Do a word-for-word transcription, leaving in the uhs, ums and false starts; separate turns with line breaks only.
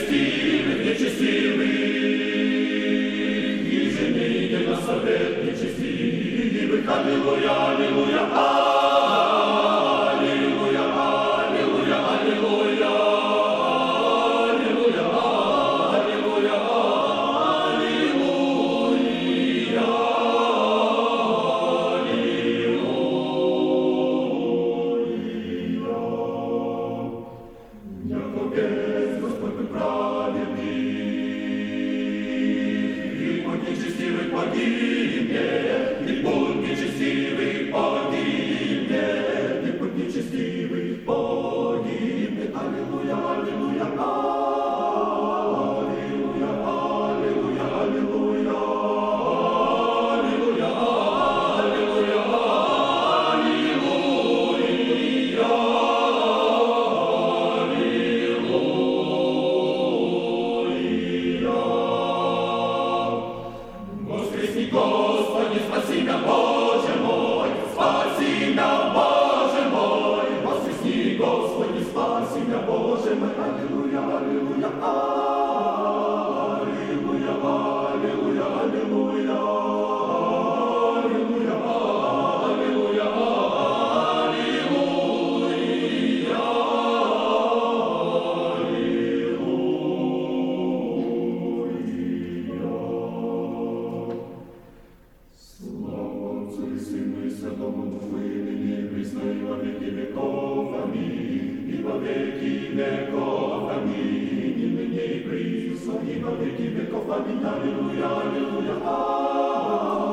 нечестивых, нечестивых, и жените на совет нечестивых. Аллилуйя, аллилуйя, аллилуйя, аллилуйя, аллилуйя, аллилуйя, аллилуйя, нечестивый погибнет, и путь нечестивый погибнет, и путь нечестивый погибнет. Аллилуйя, аллилуйя, аллилуйя, аллилуйя, аллилуйя, аллилуйя, аллилуйя, Господи, спаси меня, Боже мой, спаси меня, Боже мой, воскресни, Господи, спаси меня, Боже мой, аллилуйя, аллилуйя, аллилуйя, аллилуйя, аллилуйя, аллилуйя, аллилуйя, Святому Духу и ныне и присно и во веки веков. Аминь. И во веки веков. Аминь. И ныне и присно и во веки веков. Аминь. Аллилуйя, аллилуйя.